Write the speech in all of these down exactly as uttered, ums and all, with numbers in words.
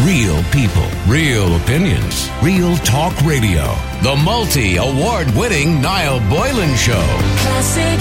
Real people, real opinions, Real Talk Radio. The multi-award-winning Niall Boylan Show. Classic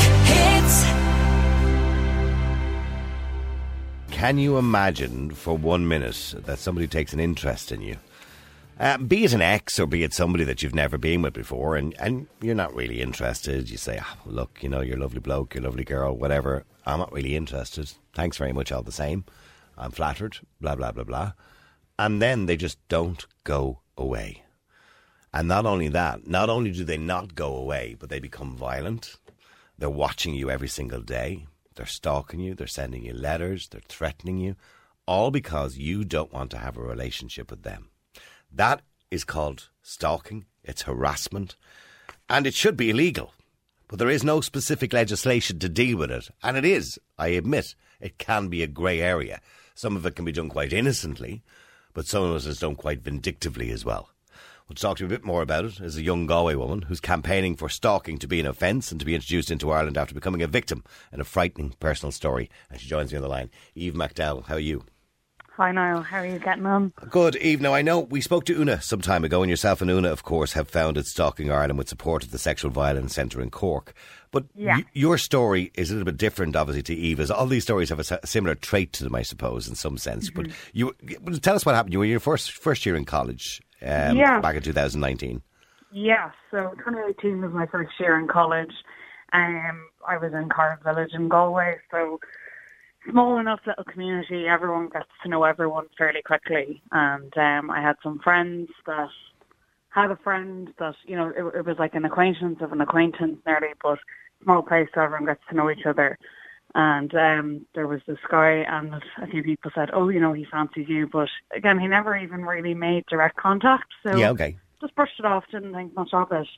hits. Can you imagine for one minute that somebody takes an interest in you? Uh, be it an ex or be it somebody that you've never been with before, and, and you're not really interested. You say, oh, look, you know, you're a lovely bloke, you're a lovely girl, whatever. I'm not really interested. Thanks very much all the same. I'm flattered, blah, blah, blah, blah. And then they just don't go away. And not only that, not only do they not go away, but they become violent. They're watching you every single day. They're stalking you. They're sending you letters. They're threatening you. All because you don't want to have a relationship with them. That is called stalking. It's harassment. And it should be illegal. But there is no specific legislation to deal with it. And it is, I admit, it can be a grey area. Some of it can be done quite innocently, but some of it is done quite vindictively as well. We'll talk to you a bit more about it is a young Galway woman who's campaigning for stalking to be an offence and to be introduced into Ireland after becoming a victim in a frightening personal story. And she joins me on the line. Eve McDowell, how are you? Hi Niall, how are you getting on? Good, Eve. Now I know we spoke to Una some time ago, and yourself and Una, of course, have founded Stalking Ireland with support of the Sexual Violence Centre in Cork. But yeah. y- your story is a little bit different, obviously, to Eva's. All these stories have a similar trait to them, I suppose, in some sense. Mm-hmm. But you tell us what happened. You were in your first first year in college um, yeah. back in two thousand nineteen. Yeah, so twenty eighteen was my first year in college. Um, I was in Carrick Village in Galway, so small enough little community. Everyone gets to know everyone fairly quickly. And um, I had some friends that had a friend that, you know, it, it was like an acquaintance of an acquaintance nearly, but small place, so everyone gets to know each other. And um, there was this guy, and a few people said, oh, you know, he fancies you. But again, he never even really made direct contact. So yeah, okay. Just brushed it off, didn't think much of it.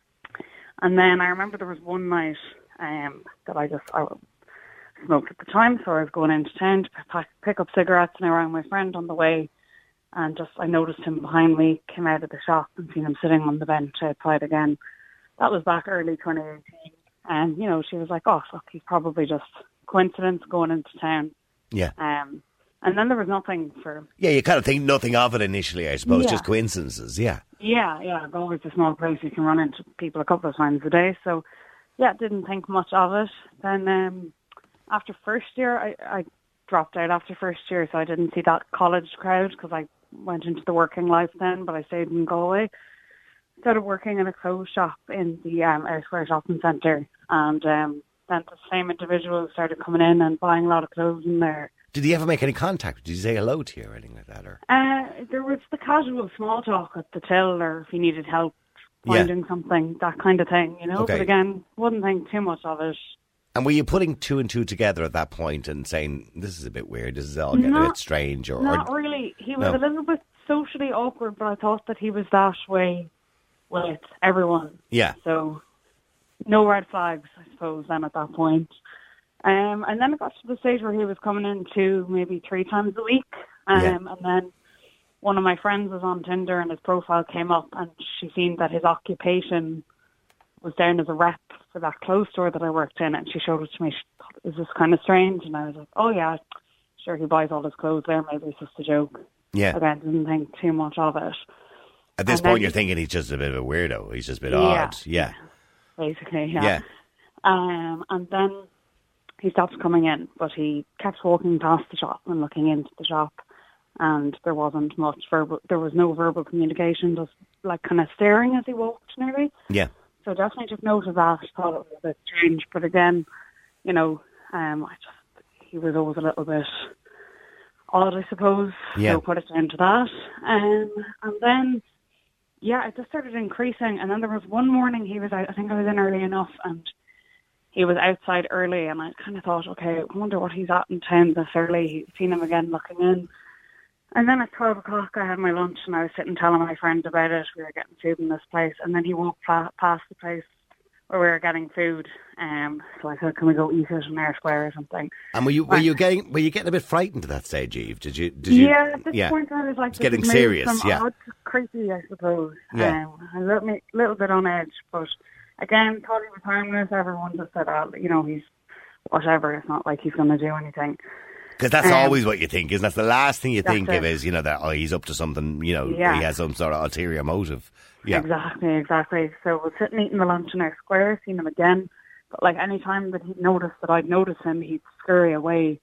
And then I remember there was one night um, that I just I smoked at the time, so I was going into town to pack, pick up cigarettes, and I rang my friend on the way. And just I noticed him behind me, came out of the shop and seen him sitting on the bench outside again. That was back early twenty eighteen. And, you know, she was like, oh, look, he's probably just coincidence going into town. Yeah. Um, and then there was nothing for... Yeah, you kind of think nothing of it initially, I suppose, yeah. just coincidences, yeah. Yeah, yeah. Galway's a small place. You can run into people a couple of times a day. So, yeah, didn't think much of it. Then um, after first year, I, I dropped out after first year, so I didn't see that college crowd because I went into the working life then, but I stayed in Galway. Started working in a clothes shop in the um, Oursquare Shopping Centre, and um, then the same individual started coming in and buying a lot of clothes in there. Did he ever make any contact? Did you say hello to you or anything like that? Or? Uh, there was the casual small talk at the till, or if he needed help finding yeah. something, that kind of thing, you know. Okay. But again, wouldn't think too much of it. And were you putting two and two together at that point and saying, this is a bit weird, this is all getting not, a bit strange? Or, not or, really. He was no. a little bit socially awkward, but I thought that he was that way with everyone. Yeah. So, no red flags, I suppose, then at that point. Um, and then it got to the stage where he was coming in two, maybe three times a week. Um, yeah. And then one of my friends was on Tinder and his profile came up and she seen that his occupation was down as a rep for that clothes store that I worked in, and she showed it to me. She thought, is this kind of strange? And I was like, oh yeah, sure, he buys all his clothes there, maybe it's just a joke. Yeah. Again, didn't think too much of it. At this and point then, you're thinking he's just a bit of a weirdo, he's just a bit yeah, odd. Yeah. Basically, yeah. Yeah. Um, and then he stopped coming in, but he kept walking past the shop and looking into the shop, and there wasn't much verbal, there was no verbal communication, just like kind of staring as he walked nearly. Yeah. So definitely took note of that. Thought it was a bit strange, but again, you know, um, I just he was always a little bit odd, I suppose. Yeah. So put it down to that. Um, and then, yeah, it just started increasing. And then there was one morning he was out. I think I was in early enough, and he was outside early. And I kind of thought, okay, I wonder what he's at in town this early. He'd seen him again looking in. And then at twelve o'clock, I had my lunch and I was sitting telling my friend about it. We were getting food in this place. And then he walked pa- past the place where we were getting food. Um, so I said, can we go eat it in Eyre Square or something? And were you were you getting were you getting a bit frightened at that stage, Eve? Did you? Did you yeah, at this yeah. point I was like, it's getting serious. Yeah, odd, creepy, I suppose. Yeah, um, a little, little bit on edge, but again, thought he was harmless. Everyone just said, oh, you know, he's whatever. It's not like he's going to do anything. Because that's Um, always what you think, isn't it? That's the last thing you That's think of it. is, you know, that, oh, he's up to something, you know, Yeah. he has some sort of ulterior motive. Yeah. Exactly, exactly. So we're sitting eating the lunch in our square, seen him again. But like any time that he'd noticed that I'd noticed him, he'd scurry away,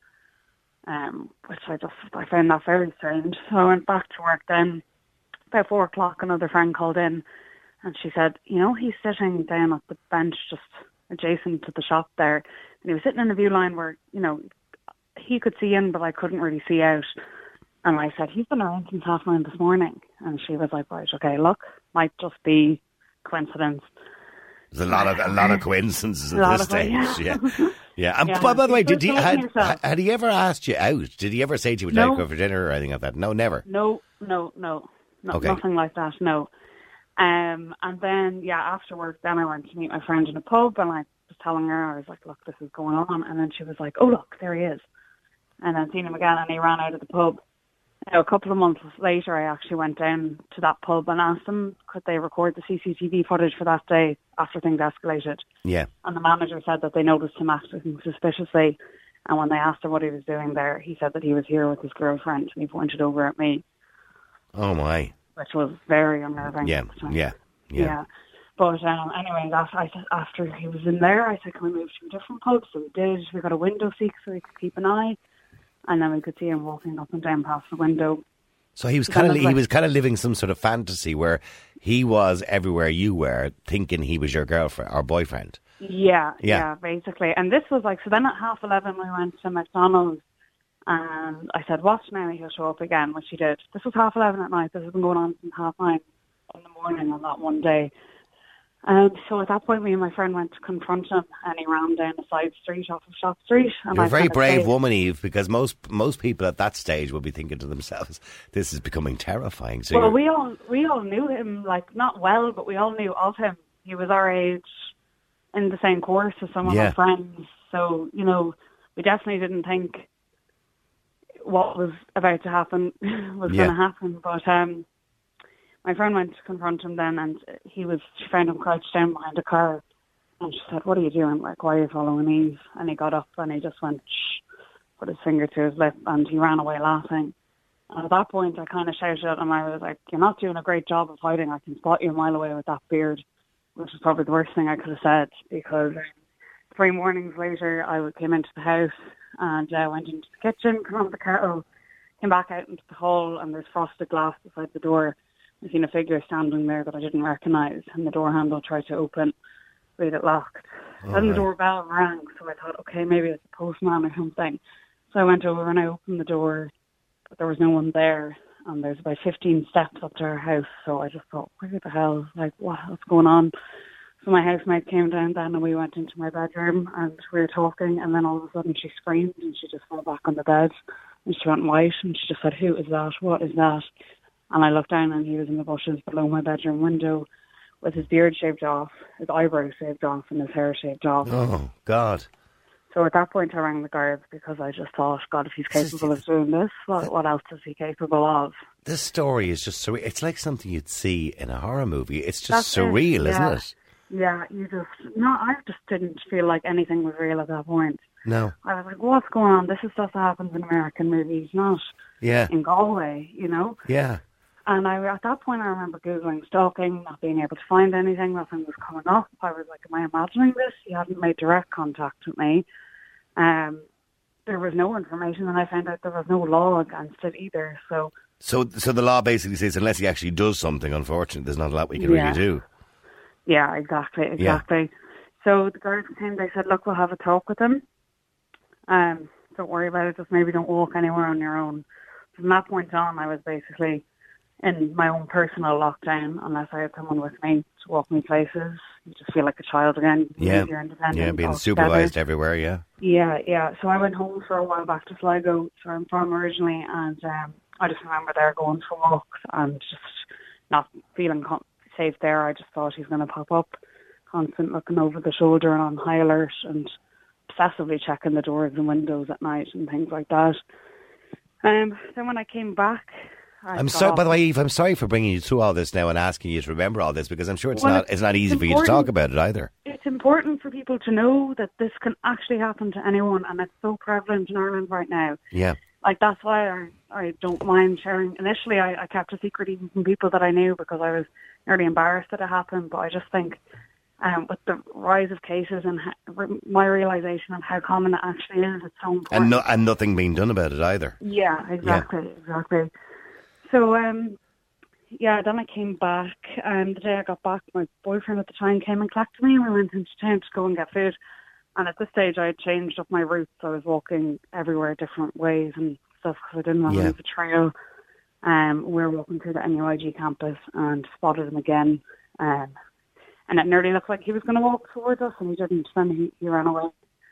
um, which I just, I found that very strange. So I went back to work then. About four o'clock, another friend called in and she said, you know, he's sitting down at the bench just adjacent to the shop there. And he was sitting in a view line where, you know, he could see in, but I couldn't really see out. And I said, he's been around since half nine this morning. And she was like, right, okay, look, might just be coincidence. There's a lot of a lot of coincidences A at lot this of it, stage. yeah. Yeah, yeah. And Yeah. by, by the way, Just did he don't had, yourself. had he ever asked you out? Did he ever say to you, would you No. like to go for dinner or anything like that? No, never. No, no, no, no Okay. nothing like that, no. Um, and then, yeah, after work, then I went to meet my friend in a pub, and I was telling her, I was like, look, this is going on. And then she was like, oh, look, there he is. And then seen him again, and he ran out of the pub. Now, a couple of months later, I actually went down to that pub and asked them, could they record the C C T V footage for that day after things escalated? Yeah. And the manager said that they noticed him acting suspiciously. And when they asked him what he was doing there, he said that he was here with his girlfriend, and he pointed over at me, Oh, my. which was very unnerving. Yeah, at the time. yeah, yeah. Yeah. But um, anyways, after, I, said- after he was in there, I said, can we move to a different pub? So we did. We got a window seat so we could keep an eye. And then we could see him walking up and down past the window. So he was Then kind I of was he like- was kind of living some sort of fantasy where he was everywhere you were, thinking he was your girlfriend or boyfriend. Yeah, Yeah. yeah, basically. And this was like, so then at half eleven we went to McDonald's and I said, watch now, he'll show up again, which he did. This was half eleven at night. This has been going on since half nine in the morning on that one day. Um, so at that point, me and my friend went to confront him, and he ran down a side street off of Shop Street. And You're I a very kind of brave stayed- woman, Eve, because most most people at that stage will be thinking to themselves, "This is becoming terrifying." So Well, you're- we all we all knew him, like not well, but we all knew of him. He was our age, in the same course as some of Yeah. my friends. So you know, we definitely didn't think what was about to happen was Yeah. going to happen. But um, my friend went to confront him then, and he was she found him crouched down behind a car, and she said, "What are you doing? Like, why are you following Eve?" And he got up and he just went, shh, put his finger to his lip, and he ran away laughing. And at that point, I kind of shouted at him. I was like, "You're not doing a great job of hiding. I can spot you a mile away with that beard," which was probably the worst thing I could have said, because three mornings later, I came into the house and uh, went into the kitchen, put on the kettle, came back out into the hall, and there's frosted glass beside the door. I seen a figure standing there that I didn't recognise, and the door handle tried to open, but it locked. Oh, then the right. doorbell rang, so I thought, okay, maybe it's a postman or something. So I went over and I opened the door, but there was no one there, and there's about fifteen steps up to our house, so I just thought, where the hell, like, what, what's going on? So my housemate came down then, and we went into my bedroom, and we were talking, and then all of a sudden she screamed, and she just fell back on the bed, and she went white, and she just said, "Who is that? What is that?" And I looked down, and he was in the bushes below my bedroom window with his beard shaved off, his eyebrows shaved off, and his hair shaved off. oh God, So at that point I rang the guards, because I just thought, God, if he's capable of doing this, what, what else is he capable of? this story is just surreal. It's like something you'd see in a horror movie. It's just That's it, surreal, yeah. isn't it? Yeah, you just, no, I just didn't feel like anything was real at that point. No, I was like, what's going on? This is stuff that happens in American movies, not yeah, in Galway, you know? yeah. And I, at that point, I remember Googling stalking, not being able to find anything, nothing was coming up. I was like, am I imagining this? He hadn't made direct contact with me. Um, there was no information, and I found out there was no law against it either. So, So, so the law basically says unless he actually does something, unfortunately, there's not a lot we can Yeah. really do. yeah, exactly, exactly. So the guards came, they said, look, we'll have a talk with him. Um, don't worry about it, just maybe don't walk anywhere on your own. From that point on, I was basically in my own personal lockdown, unless I had someone with me to walk me places. You just feel like a child again. You Yeah, lose your independence yeah, being altogether. supervised everywhere. Yeah, Yeah, yeah. So I went home for a while back to Sligo, where I'm from originally, and um, I just remember there going for walks and just not feeling con- safe there. I just thought he's going to pop up, constant looking over the shoulder and on high alert, and obsessively checking the doors and windows at night and things like that. Um, then when I came back, I I'm got sorry. off- By the way, Eve, I'm sorry for bringing you through all this now and asking you to remember all this, because I'm sure it's Well, not it's not easy it's for you to talk important. about it either. It's it's important for people to know that this can actually happen to anyone, and it's so prevalent in Ireland right now. Yeah. Like, that's why I, I don't mind sharing. Initially, I, I kept a secret even from people that I knew because I was nearly embarrassed that it happened. But I just think um, with the rise of cases and ha- my realisation of how common it actually is, it's so important. And, no, and nothing being done about it either. Yeah, exactly, yeah. exactly. So, um, yeah, then I came back, and the day I got back, my boyfriend at the time came and collected me, and we went into town to go and get food. And at this stage, I had changed up my routes. I was walking everywhere different ways and stuff because I didn't want to yeah. leave a trail. Um, we were walking through the N U I G campus and spotted him again. Um, and it nearly looked like he was going to walk towards us, and he didn't. Then he, he ran away.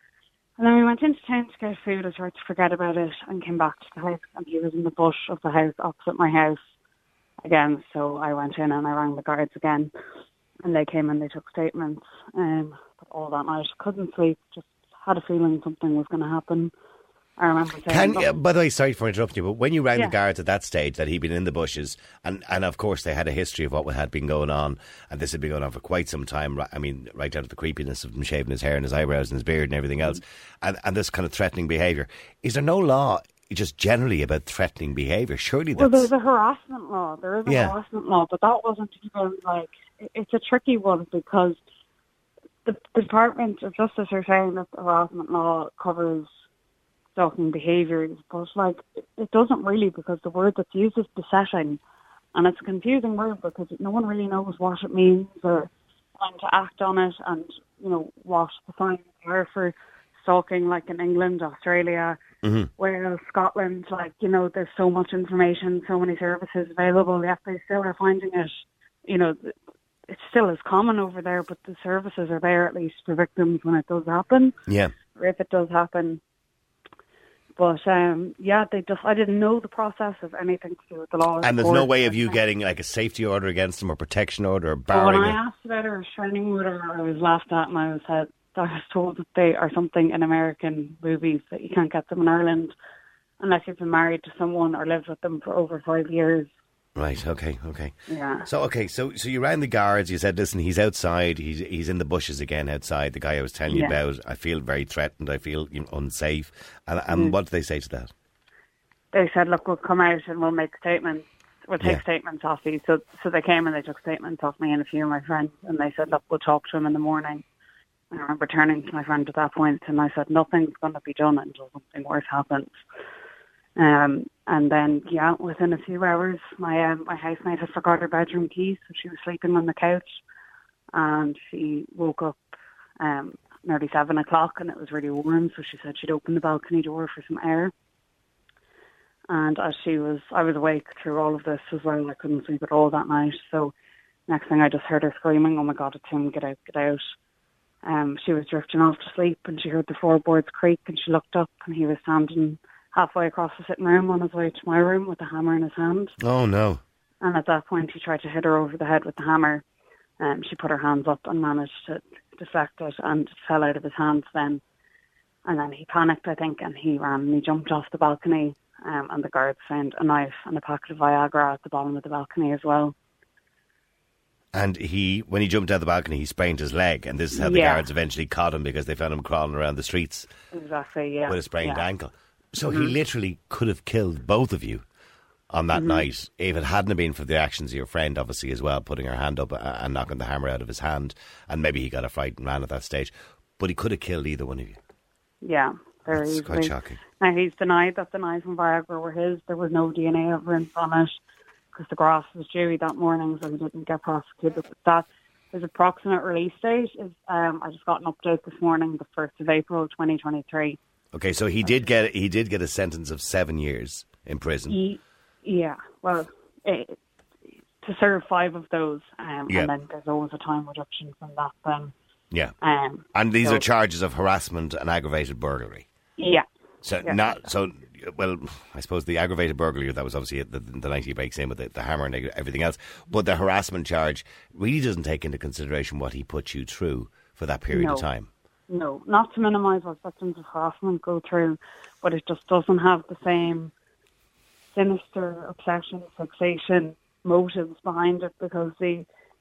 And then we went into town to get food. I tried to forget about it and came back to the house, and he was in the bush of the house opposite my house again. So I went in and I rang the guards again, and they came and they took statements. Um, but all that night, couldn't sleep. Just had a feeling something was going to happen. I remember saying... Can, uh, by the way, sorry for interrupting you, but when you rang yeah. the guards at that stage that he'd been in the bushes, and, and of course they had a history of what had been going on, and this had been going on for quite some time, I mean, right down to the creepiness of him shaving his hair and his eyebrows and his beard and everything else, and, and this kind of threatening behaviour. Is there no law just generally about threatening behaviour? Surely that's... Well, there's a harassment law. There is a yeah. harassment law, but that wasn't even, like... It's a tricky one because the, the Department of Justice are saying that the harassment law covers stalking behaviours, but like it doesn't really, because the word that's used is besetting, and it's a confusing word because no one really knows what it means or when to act on it, and you know what the fines are for stalking, like in England, Australia, mm-hmm. Wales, Scotland. Like, you know, there's so much information, so many services available, yet they still are finding it, you know, it still is common over there, but the services are there at least for victims when it does happen. Yeah. Or if it does happen. But, um, yeah, they just, I didn't know the process of anything to do with the law. And there's no way of you getting like a safety order against them or protection order or well, barring when I it? asked about a restraining order, I was laughed at, and I was, said, I was told that they are something in American movies, that you can't get them in Ireland unless you've been married to someone or lived with them for over five years. Right, okay, okay. Yeah. So, okay, so so you rang the guards, you said, listen, he's outside, he's he's in the bushes again outside, the guy I was telling yeah. you about. I feel very threatened, I feel you know, unsafe. And, and mm. what did they say to that? They said, look, we'll come out and we'll make statements. We'll take yeah. statements off you. So, so they came and they took statements off me and a few of my friends, and they said, look, we'll talk to him in the morning. And I remember turning to my friend at that point, and I said, nothing's going to be done until something worse happens. Um, and then, yeah, within a few hours, my um, my housemate had forgot her bedroom keys, so she was sleeping on the couch, and she woke up um, nearly seven o'clock, and it was really warm, so she said she'd open the balcony door for some air. And as she was, I was awake through all of this as well. I couldn't sleep at all that night. So next thing I just heard her screaming, "Oh my God, it's him, get out, get out." Um, she was drifting off to sleep, and she heard the floorboards creak, and she looked up, and he was standing halfway across the sitting room on his way to my room with a hammer in his hand. Oh, no. And at that point, he tried to hit her over the head with the hammer. Um, she put her hands up and managed to deflect it, and it fell out of his hands then. And then he panicked, I think, and he ran, and he jumped off the balcony, um, and the guards found a knife and a packet of Viagra at the bottom of the balcony as well. And he, when he jumped out the balcony, he sprained his leg, and this is how the yeah. guards eventually caught him, because they found him crawling around the streets. Exactly, yeah. With a sprained yeah. ankle. So mm-hmm. he literally could have killed both of you on that mm-hmm. night if it hadn't been for the actions of your friend, obviously, as well, putting her hand up and knocking the hammer out of his hand. And maybe he got a fright and ran at that stage. But he could have killed either one of you. Yeah, very That's easily. quite shocking. Now, he's denied that the knife and Viagra were his. There was no D N A evidence on it because the grass was dewy that morning, so he didn't get prosecuted. But that, his approximate release date is, um, I just got an update this morning, the first of April twenty twenty-three. Okay, so he did get he did get a sentence of seven years in prison. He, yeah, well, it, to serve five of those, um, yeah. and then there's always a time reduction from that. Then, yeah, um, and these so, are charges of harassment and aggravated burglary. Yeah. So yeah. not so. Well, I suppose the aggravated burglary, that was obviously the, the night he breaks in with the, the hammer and everything else. But the harassment charge really doesn't take into consideration what he put you through for that period no. of time. No, not to minimise what victims of harassment go through, but it just doesn't have the same sinister obsession, fixation, motives behind it, because the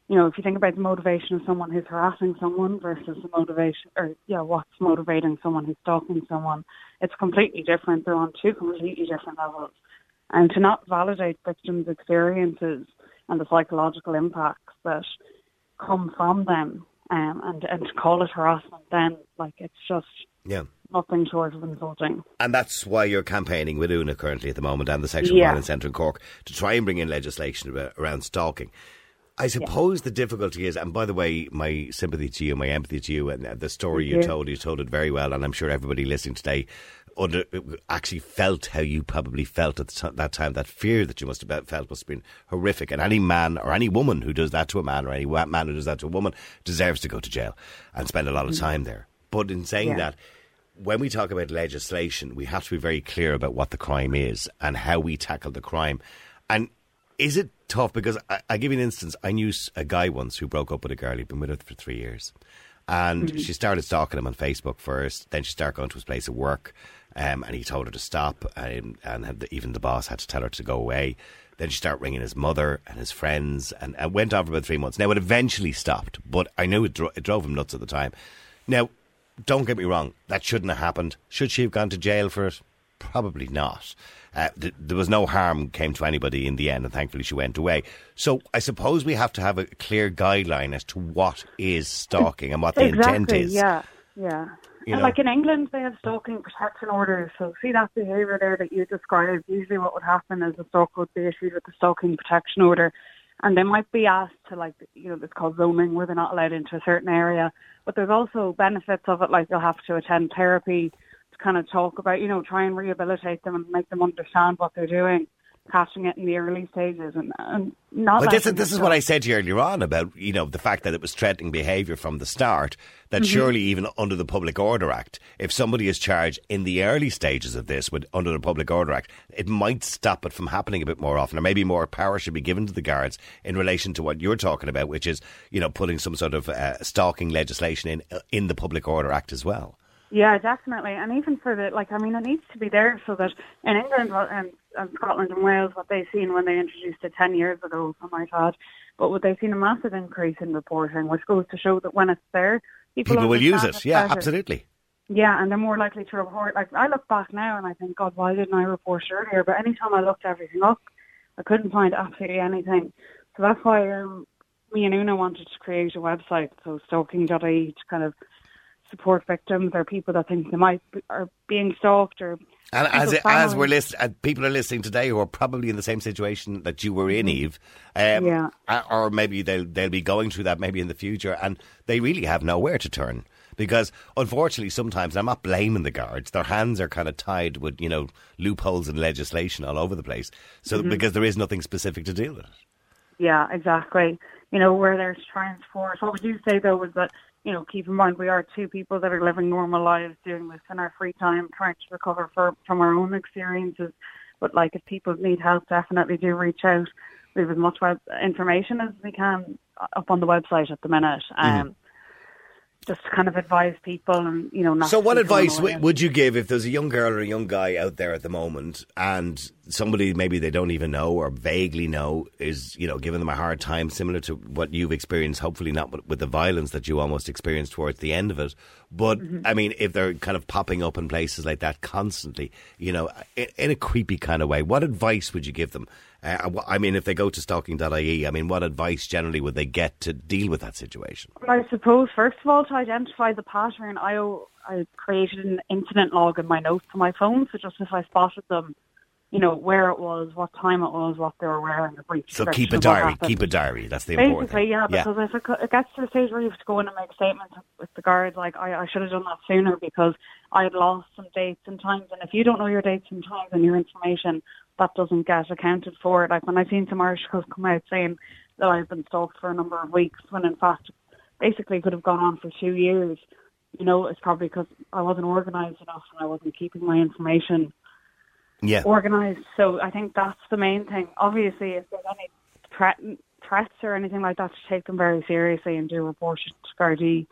you know, if you think about the motivation of someone who's harassing someone versus the motivation, or yeah, what's motivating someone who's stalking someone, it's completely different. They're on two completely different levels. And to not validate victims' experiences and the psychological impacts that come from them, um, and, and to call it harassment then, like, it's just yeah. nothing short of insulting. And that's why you're campaigning with Una currently at the moment and the Sexual Yeah. Violence Centre in Cork to try and bring in legislation about, around stalking. I suppose yeah. the difficulty is, and by the way, my sympathy to you, my empathy to you, and the story you, you told, you told it very well, and I'm sure everybody listening today under, actually felt how you probably felt at the t- that time. That fear that you must have felt must have been horrific. And any man or any woman who does that to a man, or any man who does that to a woman, deserves to go to jail and spend a lot of time there. But in saying yeah. that, when we talk about legislation, we have to be very clear about what the crime is and how we tackle the crime. And is it tough? Because I, I'll give you an instance. I knew a guy once who broke up with a girl. He'd been with her for three years. And mm-hmm. she started stalking him on Facebook first. Then she started going to his place of work. Um, and he told her to stop. And, and had the, even the boss had to tell her to go away. Then she started ringing his mother and his friends. And, and went on for about three months. Now, it eventually stopped. But I knew it, dro- it drove him nuts at the time. Now, don't get me wrong. That shouldn't have happened. Should she have gone to jail for it? Probably not. Uh, th- there was no harm came to anybody in the end, and thankfully she went away. So I suppose we have to have a clear guideline as to what is stalking and what the exactly, intent is. Yeah, yeah. You and know? Like in England, they have stalking protection orders. So see that behaviour there that you described. Usually, what would happen is a stalker would be issued with the stalking protection order, and they might be asked to, like, you know, it's called zoning, where they're not allowed into a certain area. But there's also benefits of it, like they'll have to attend therapy to kind of talk about, you know, try and rehabilitate them and make them understand what they're doing, catching it in the early stages and, and not. But this is this is what I said to you earlier on about, you know, the fact that it was threatening behaviour from the start. That mm-hmm. surely even under the Public Order Act, if somebody is charged in the early stages of this with under the Public Order Act, it might stop it from happening a bit more often, or maybe more power should be given to the guards in relation to what you're talking about, which is, you know, putting some sort of uh, stalking legislation in uh, in the Public Order Act as well. Yeah, definitely. And even for the, like, I mean, it needs to be there so that in England and, and Scotland and Wales, what they've seen when they introduced it ten years ago, I might add, but what they've seen a massive increase in reporting, which goes to show that when it's there, people, people will use it. Yeah, better. Absolutely. Yeah, and they're more likely to report. Like, I look back now and I think, God, why didn't I report earlier? But anytime I looked everything up, I couldn't find absolutely anything. So that's why um, me and Una wanted to create a website, so stalking dot I E, to kind of support victims or people that think they might be, are being stalked. Or and as it, as we're list, uh, people are listening today who are probably in the same situation that you were in, Eve, um, yeah. or maybe they'll they'll be going through that maybe in the future, and they really have nowhere to turn. Because unfortunately, sometimes, I'm not blaming the guards, their hands are kind of tied with, you know, loopholes in legislation all over the place. So mm-hmm. because there is nothing specific to deal with it. Yeah, exactly. You know, where there's transport. What would you say though was that, you know, keep in mind we are two people that are living normal lives, doing this in our free time, trying to recover for, from our own experiences. But like, if people need help, definitely do reach out. We have as much web information as we can up on the website at the minute. Um, mm-hmm. Just to kind of advise people and, you know, not. So what advice w- would you give if there's a young girl or a young guy out there at the moment and somebody maybe they don't even know or vaguely know is, you know, giving them a hard time, similar to what you've experienced, hopefully not with, with the violence that you almost experienced towards the end of it. But, mm-hmm. I mean, if they're kind of popping up in places like that constantly, you know, in, in a creepy kind of way, what advice would you give them? Uh, I mean, if they go to stalking dot I E, I mean, what advice generally would they get to deal with that situation? I suppose, first of all, to identify the pattern, I, I created an incident log in my notes on my phone, so just if I spotted them, you know, where it was, what time it was, what they were wearing, a brief So keep a diary, keep a diary, that's the important thing. Basically, yeah, because yeah. if it, it gets to the stage where you have to go in and make statements with the guards, like, I, I should have done that sooner because I had lost some dates and times, and if you don't know your dates and times and your information, that doesn't get accounted for. Like, when I've seen some articles come out saying that I've been stalked for a number of weeks, when in fact, basically could have gone on for two years, you know, it's probably because I wasn't organised enough and I wasn't keeping my information yeah. organised. So I think that's the main thing. Obviously, if there's any threat, threats or anything like that, to take them very seriously and do report it to Gardaí.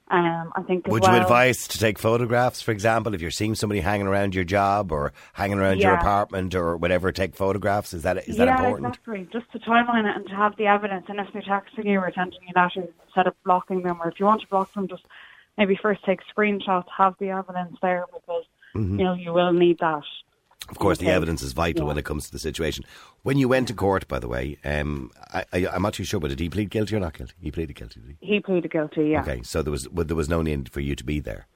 Um, I think. As Would well, you advise to take photographs, for example, if you're seeing somebody hanging around your job or hanging around yeah. your apartment or whatever? Take photographs. Is that is yeah, that important? Exactly. Just to timeline it and to have the evidence. And if they're texting you or sending you letters, instead of blocking them, or if you want to block them, just maybe first take screenshots, have the evidence there, because mm-hmm. you know you will need that. Of course, the okay. evidence is vital yeah. when it comes to the situation. When you went to court, by the way, um, I, I, I'm not too sure, but did he plead guilty or not guilty? He pleaded guilty, did he? He pleaded guilty, yeah. Okay, so there was there was no need for you to be there?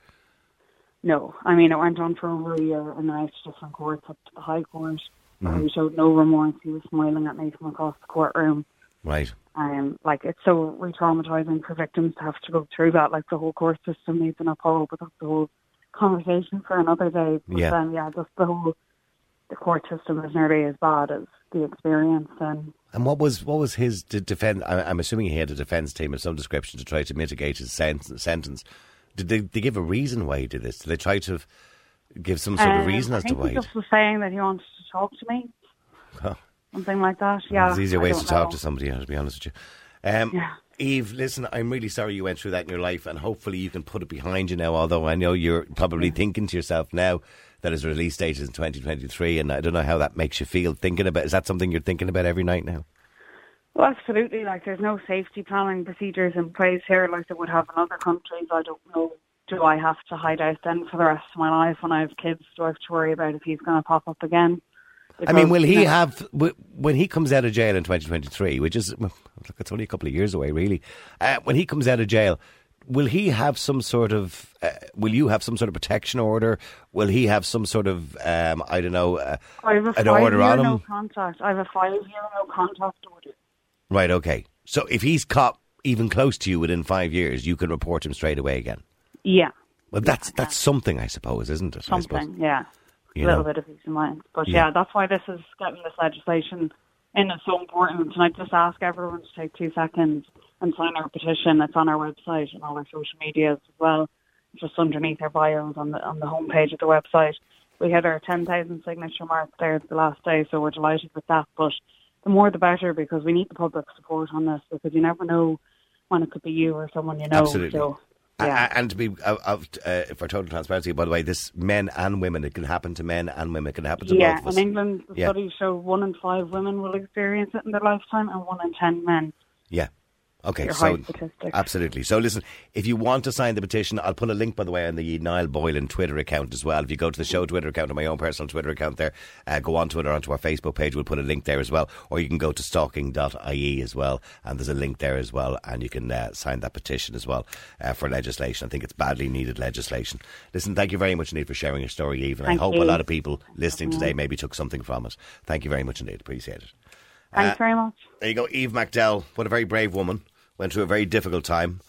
No. I mean, it went on for over a year and I went to different courts, up to the High Court. Mm-hmm. He showed no remorse. He was smiling at me from across the courtroom. Right. Um, like, it's so re-traumatising for victims to have to go through that. Like, the whole court system needs an uphold, but that's the whole conversation for another day. But yeah. then, yeah, just the whole... the court system is nearly as bad as the experience. And and what was what was his defense? I'm assuming he had a defence team of some description to try to mitigate his sentence. Did they, they give a reason why he did this? Did they try to give some sort um, of reason as I to think why? He just was saying that he wanted to talk to me, oh. something like that. Yeah, there's easier I ways to know. talk to somebody. To be honest with you, um, yeah. Eve, listen, I'm really sorry you went through that in your life, and hopefully you can put it behind you now. Although I know you're probably yeah. thinking to yourself now that his release date is in twenty twenty-three, and I don't know how that makes you feel thinking about. Is that something you're thinking about every night now? Well, absolutely. Like, there's no safety planning procedures in place here like they would have in other countries. I don't know. Do I have to hide out then for the rest of my life when I have kids? Do I have to worry about if he's going to pop up again? Because, I mean, will he you know, have, when he comes out of jail in twenty twenty-three, which is, look, it's only a couple of years away, really. Uh, when he comes out of jail, will he have some sort of, uh, will you have some sort of protection order? Will he have some sort of, um, I don't know, uh, I have a an order on him? No contact. I have a five-year no contact order. Right, okay. So if he's caught even close to you within five years, you can report him straight away again? Yeah. Well, that's yeah, that's something, I suppose, isn't it? Something, yeah. You a little know? bit of peace of mind. But yeah. yeah, that's why this is getting this legislation in is so important. And I just ask everyone to take two seconds and sign our petition. It's on our website and all our social medias as well. It's just underneath our bios on the on the homepage of the website. We had our ten thousand signature mark there the last day, so we're delighted with that. But the more the better, because we need the public support on this, because you never know when it could be you or someone you know. Absolutely. So, yeah. And to be, uh, uh, for total transparency, by the way, this men and women, it can happen to men and women, it can happen to yeah, both of us. In England, the yeah. studies show one in five women will experience it in their lifetime and one in ten men. Yeah. Okay, Your so high statistics. Absolutely. So listen, if you want to sign the petition, I'll put a link, by the way, on the Niall Boylan Twitter account as well. If you go to the show Twitter account or my own personal Twitter account there, uh, go on to it or onto our Facebook page, we'll put a link there as well. Or you can go to stalking dot I E as well, and there's a link there as well, and you can uh, sign that petition as well uh, for legislation. I think it's badly needed legislation. Listen, thank you very much indeed for sharing your story, Eve, and Thank I hope you. a lot of people listening today maybe took something from it. Thank you very much indeed. Appreciate it. Thanks uh, very much. There you go, Eve McDowell. What a very brave woman. Went through a very difficult time.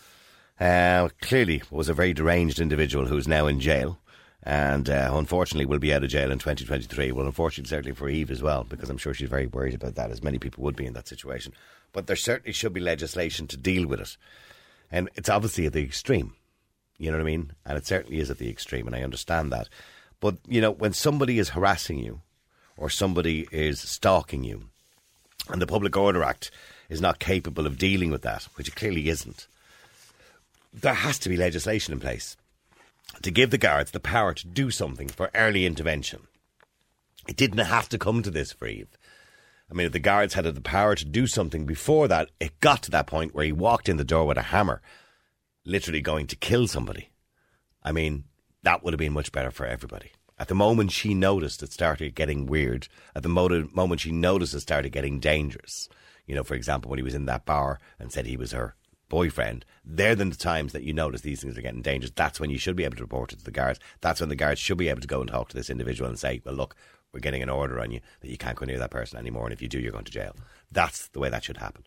Uh, clearly was a very deranged individual who's now in jail. And uh, unfortunately will be out of jail in twenty twenty-three. Well, unfortunately, certainly for Eve as well, because I'm sure she's very worried about that, as many people would be in that situation. But there certainly should be legislation to deal with it. And it's obviously at the extreme. You know what I mean? And it certainly is at the extreme, and I understand that. But, you know, when somebody is harassing you or somebody is stalking you, and the Public Order Act is not capable of dealing with that, which it clearly isn't, there has to be legislation in place to give the guards the power to do something for early intervention. It didn't have to come to this for Eve. I mean, if the guards had the power to do something before that, it got to that point where he walked in the door with a hammer, literally going to kill somebody. I mean, that would have been much better for everybody. At the moment she noticed it started getting weird, at the moment she noticed it started getting dangerous, you know, for example, when he was in that bar and said he was her boyfriend, they're the times that you notice these things are getting dangerous. That's when you should be able to report it to the guards. That's when the guards should be able to go and talk to this individual and say, well, look, we're getting an order on you that you can't go near that person anymore, and if you do, you're going to jail. That's the way that should happen.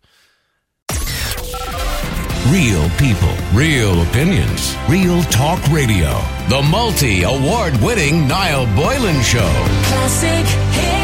Real people, real opinions, real talk radio. The multi-award winning Niall Boylan Show. Classic hit.